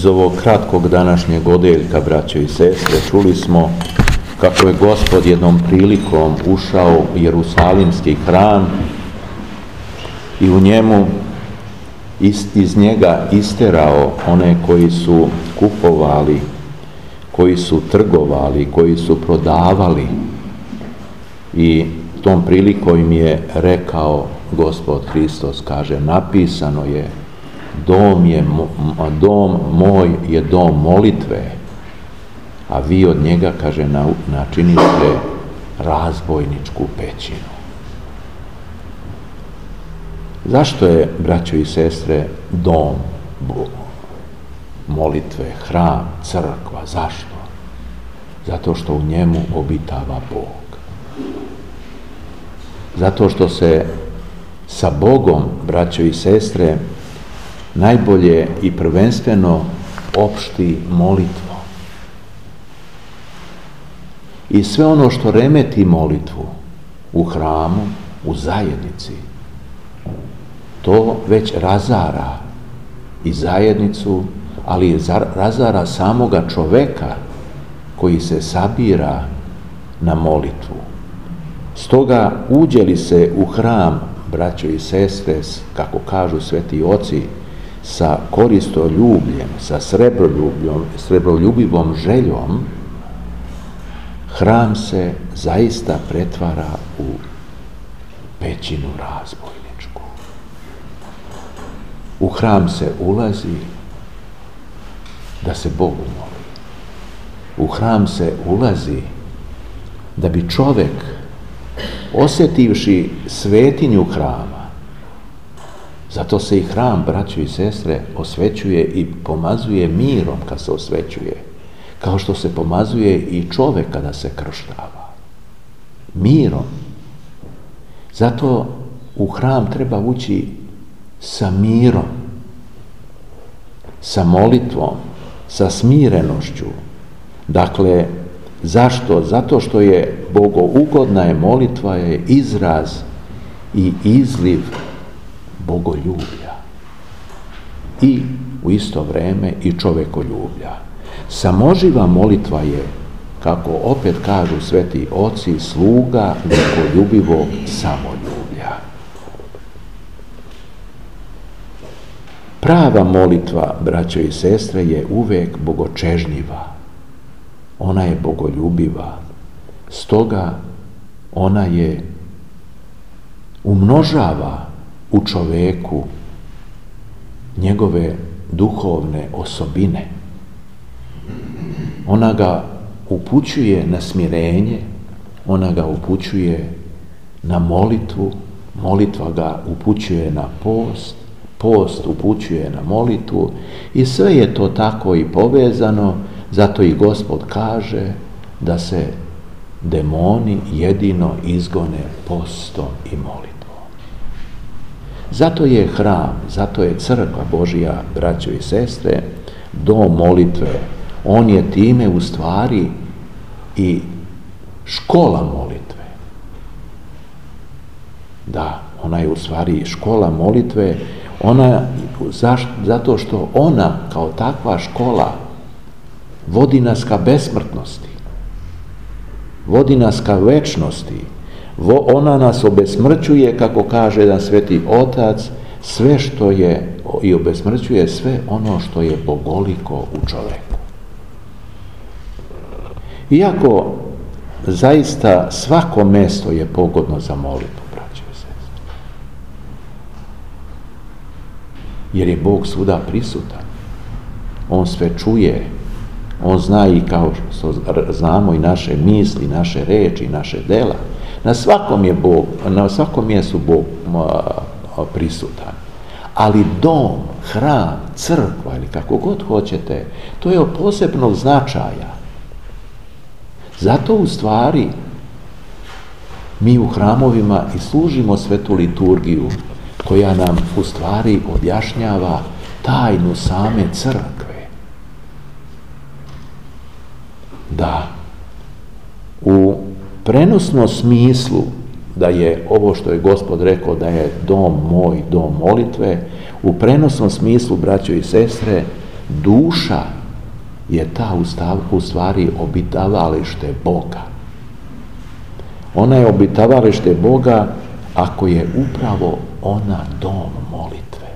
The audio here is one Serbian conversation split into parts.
Iz ovog kratkog današnjeg odeljka, braćo i sestre, čuli smo kako je Gospod jednom prilikom ušao u Jerusalimski hram i u njemu iz njega isterao one koji su kupovali, koji su trgovali, koji su prodavali, i tom prilikom im je rekao Gospod Hristos, kaže, napisano je, dom moj je dom molitve, a vi od njega, kaže, načinite razbojničku pećinu. Zašto je, braćo i sestre, dom molitve, hram, crkva? Zašto? Zato što u njemu obitava Bog. Zato što se sa Bogom, braćo i sestre, najbolje i prvenstveno opšti molitvom. I sve ono što remeti molitvu u hramu, u zajednici, to već razara i zajednicu, ali razara samoga čoveka koji se sabira na molitvu. Stoga uđe li se u hram, braćo i sestre, kako kažu sveti oci, sa koristoljubljem, sa srebroljubivom željom, hram se zaista pretvara u pećinu razbojničku. U hram se ulazi da se Bogu moli. U hram se ulazi da bi čovek, osjetivši svetinju hrama, zato se i hram, braćo i sestre, osvećuje i pomazuje mirom kad se osvećuje, kao što se pomazuje i čovek kada se krštava. Mirom. Zato u hram treba ući sa mirom, sa molitvom, sa smirenošću. Dakle, zašto? Zato što je bogougodna je molitva, je izraz i izliv bogoljublja i u isto vreme i čovekoljublja. Samoživa molitva je, kako opet kažu sveti oci, sluga bogoljubivog samoljublja. Prava molitva, braćo i sestre, je uvek bogočežnjiva. Ona je bogoljubiva. Stoga ona je umnožava u čoveku njegove duhovne osobine. Ona ga upućuje na smirenje, ona ga upućuje na molitvu, molitva ga upućuje na post, post upućuje na molitvu i sve je to tako i povezano. Zato i Gospod kaže da se demoni jedino izgone postom i molitvom. Zato je hram, zato je crkva Božja, braćo i sestre, dom molitve. On je time u stvari i škola molitve. Da, ona je u stvari škola molitve, zato što ona kao takva škola vodi nas ka besmrtnosti, vodi nas ka večnosti, ona nas obesmrćuje, kako kaže jedan sveti otac, sve što je, i obesmrćuje sve ono što je bogoliko u čoveku. Iako zaista svako mesto je pogodno za molitvu, braćo i sestre, jer je Bog svuda prisutan, on sve čuje, on zna i, kao što znamo, i naše misli, naše reči, naše dela. Na svakom mjestu Bog prisutan. Ali dom, hram, crkva ili kako god hoćete, to je od posebnog značaja. Zato u stvari mi u hramovima i služimo svetu liturgiju koja nam u stvari objašnjava tajnu same crkve. Da, u prenosnom smislu da je ovo što je Gospod rekao da je dom moj, dom molitve, u prenosnom smislu, braćo i sestre, duša je ta u stvari obitavalište Boga. Ona je obitavalište Boga ako je upravo ona dom molitve.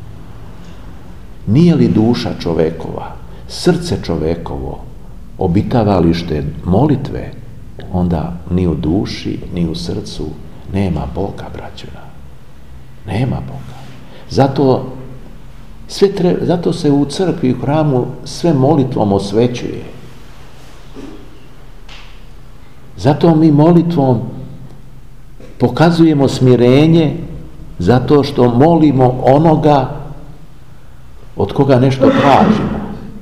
Nije li duša čovekova, srce čovekovo obitavalište molitve, onda ni u duši, ni u srcu nema Boga, braćuna. Nema Boga. Zato se u crkvi i u hramu sve molitvom osvećuje. Zato mi molitvom pokazujemo smirenje, zato što molimo onoga od koga nešto tražimo.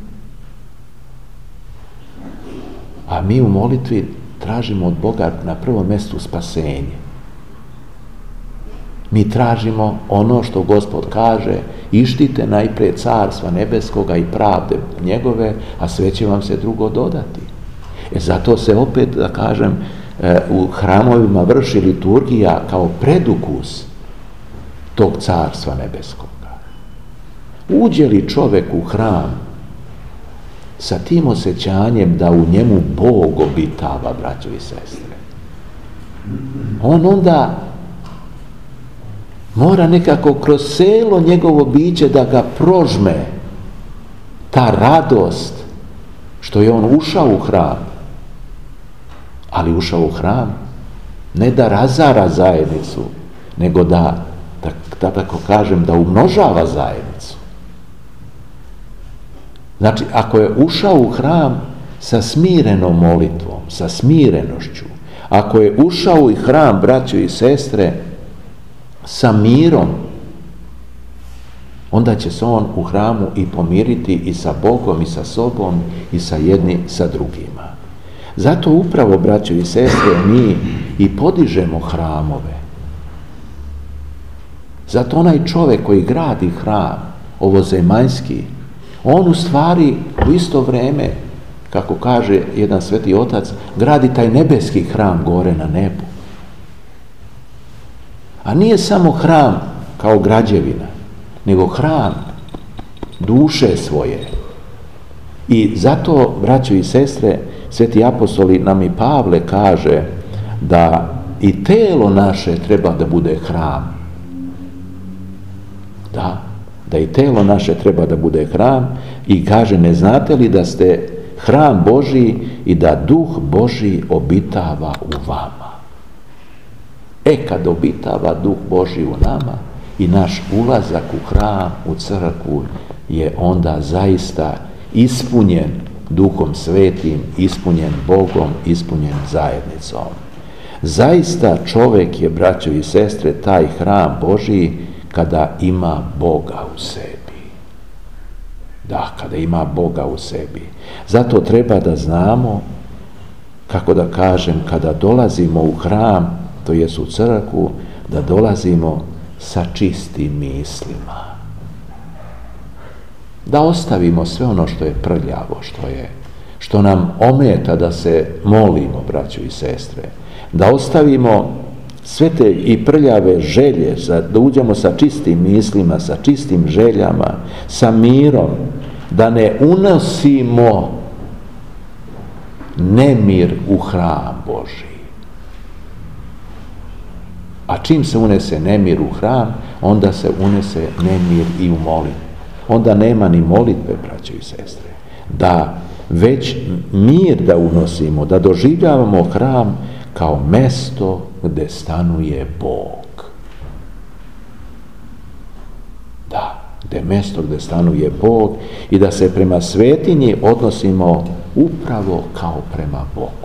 A mi u molitvi tražimo od Boga na prvom mjestu spasenje. Mi tražimo ono što Gospod kaže: ištite najprije carstva nebeskoga i pravde njegove, a sve će vam se drugo dodati. Zato se opet, da kažem, u hramovima vrši liturgija kao predukus tog carstva nebeskoga. Uđe li čovjek u hram sa tim osjećanjem da u njemu Bog obitava, braćo i sestre, on onda mora nekako kroz celo njegovo biće da ga prožme ta radost što je on ušao u hram, ali ušao u hram ne da razara zajednicu, nego da tako kažem, da umnožava zajednicu. Znači, ako je ušao u hram sa smirenom molitvom, sa smirenošću, ako je ušao u hram, braćo i sestre, sa mirom, onda će se on u hramu i pomiriti i sa Bogom i sa sobom i sa jedni sa drugima. Zato upravo, braćo i sestre, mi i podižemo hramove. Zato onaj čovjek koji gradi hram, ovozemaljski, on u stvari u isto vrijeme, kako kaže jedan sveti otac, gradi taj nebeski hram gore na nebu. A nije samo hram kao građevina, nego hram duše svoje. I zato, braćo i sestre, sveti apostoli nam i Pavle kaže da i telo naše treba da bude hram. Da i telo naše treba da bude hram, i kaže: ne znate li da ste hram Božji i da Duh Božji obitava u vama? Kad obitava Duh Božji u nama, i naš ulazak u hram, u crkvu, je onda zaista ispunjen Duhom Svetim, ispunjen Bogom, ispunjen zajednicom. Zaista čovjek je, braćo i sestre, taj hram Božji kada ima Boga u sebi. Da, kada ima Boga u sebi. Zato treba da znamo, kako da kažem, kada dolazimo u hram, to jest u crkvu, da dolazimo sa čistim mislima. Da ostavimo sve ono što je prljavo, što nam ometa da se molimo, braćo i sestre. Da ostavimo sve te i prljave želje, da uđemo sa čistim mislima, sa čistim željama, sa mirom, da ne unosimo nemir u hram Božji. A čim se unese nemir u hram, onda se unese nemir i u molitvu. Onda nema ni molitve, braćo i sestre. Da već mir da unosimo, da doživljavamo hram kao mesto gde stanuje Bog. Da, gde je mesto gde stanuje Bog, i da se prema svetinji odnosimo upravo kao prema Bogu.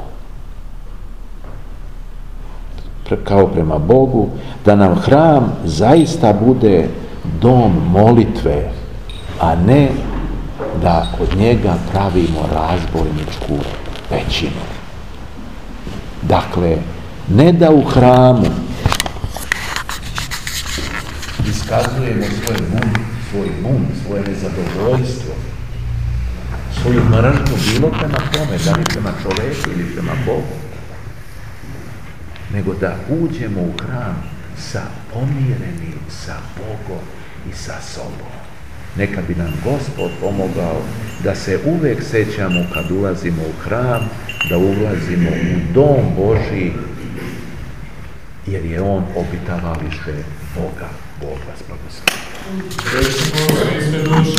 Kao prema Bogu, da nam hram zaista bude dom molitve, a ne da od njega pravimo razbojničku pećinu. Dakle, ne da u hramu iskazujemo svoj bunt, svoje nezadovoljstvo, svoju mržnju bilo prema tome, da li prema čoveku ili prema Bogu, nego da uđemo u hram sa pomirenim sa Bogom i sa sobom. neka bi nam Gospod pomogao da se uvek sećamo kad ulazimo u hram, da ulazimo u dom Božji, jer je on obitavalište Boga. Bog vas blagoslovi.